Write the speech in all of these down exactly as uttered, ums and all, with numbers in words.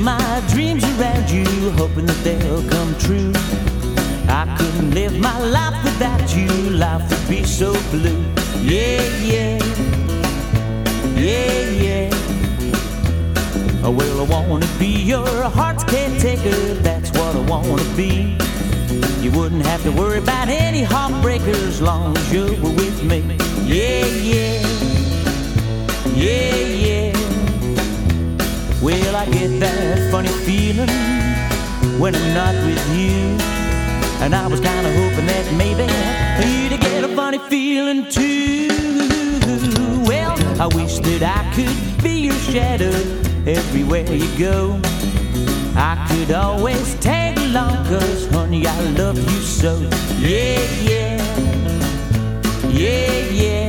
my dreams around you, hoping that they'll come true. I couldn't live my life without you, life would be so blue. Yeah, yeah, yeah, yeah. Oh, well, I wanna be your heart's caretaker, that's what I wanna be. You wouldn't have to worry about any heartbreakers as long as you were with me. Yeah, yeah, yeah, yeah. Well, I get that funny feeling when I'm not with you, and I was kinda hoping that maybe you'd get a funny feeling too. Well, I wish that I could be your shadow everywhere you go. I could always tag along, 'cause honey, I love you so. Yeah, yeah, yeah, yeah.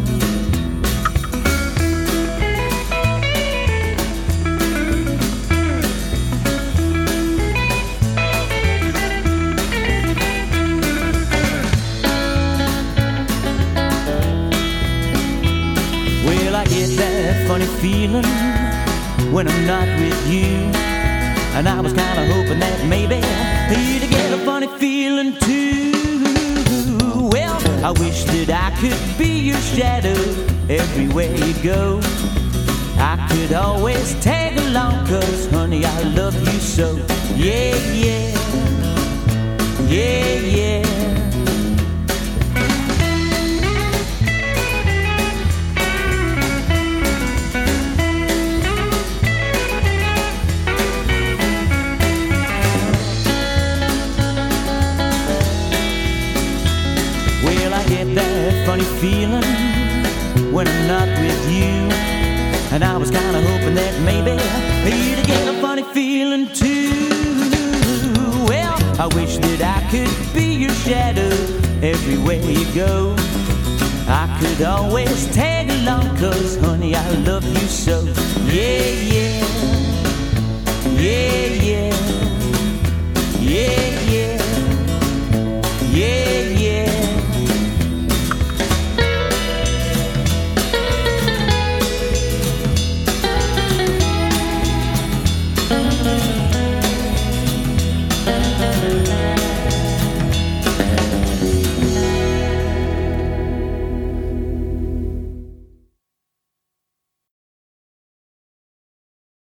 Well, I get that funny feeling when I'm not with you, and I was kinda hoping that maybe you'd get a funny feeling too. Well, I wish that I could be your shadow everywhere you go. I could always tag along, 'cause honey, I love you so. Yeah, yeah, yeah, yeah. That funny feeling when I'm not with you, and I was kinda hoping that maybe you'd get a funny feeling too. Well, I wish that I could be your shadow everywhere you go. I could always tag along, 'cause honey, I love you so.